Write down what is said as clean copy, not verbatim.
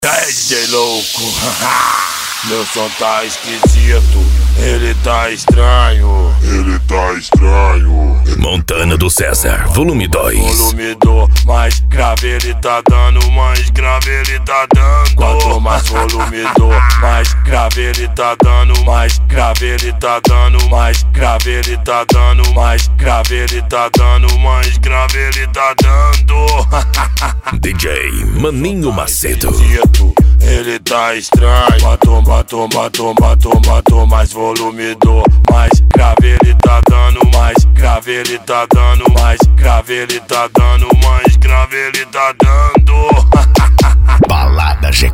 DJ louco, meu som tá esquisito, ele tá estranho, Montana do César, volume 2. Volume 2, mais grave ele tá dando, mais grave ele tá dando. Quanto mais volume 2, mais grave ele tá dando, mais grave ele tá dando, mais grave ele tá dando, mais grave ele tá dando, mais grave ele tá dando. DJ Maninho Macedo. Ele tá estranho. Matou mais volume 2, mais grave ele tá dando, mais grave ele tá dando, mais grave ele tá dando, mais grave ele tá dando. Balada G